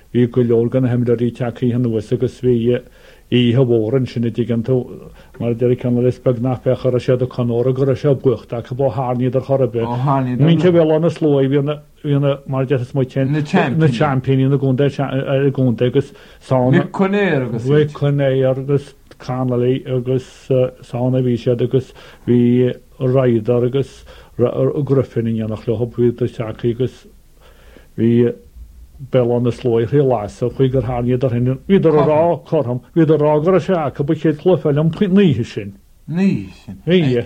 hí go leor gan hemdarí teí han was agus bhí í habóran sinna digantú mar de can respeg nach pe chu sé a canóra go se bucht a b háníí ar chorbe. Mín te bhil an slói hína mar de mu na championí na gúnta agus sána chunéir agus chuné agus canalaí agus sána bhí sé agus bhí raidar agus gruffinning nach le hopú teí agus hí bell an na slóir hé las a chuig gur háníad ar hin viidir rá chom viidir rágur a se a bu ché chluffeil am puint níhe sin. Ní